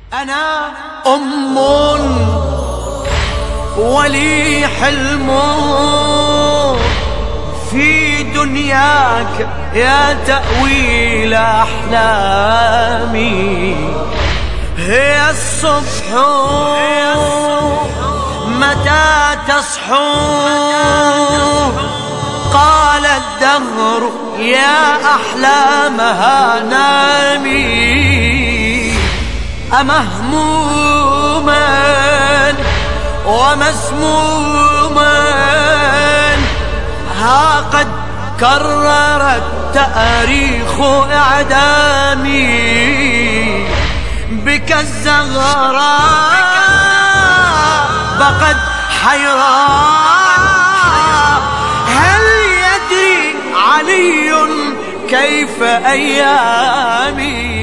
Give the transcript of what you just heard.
أنا أم ولي حلم في دنياك يا تأويل أحلامي. هي الصبح متى تصحو قال الدهر يا أحلامها نامي. أمهموما ومسموما ها قد كررت تاريخ إعدامي. بك الزهراء بقت حيراء هل يدري علي كيف أيامي.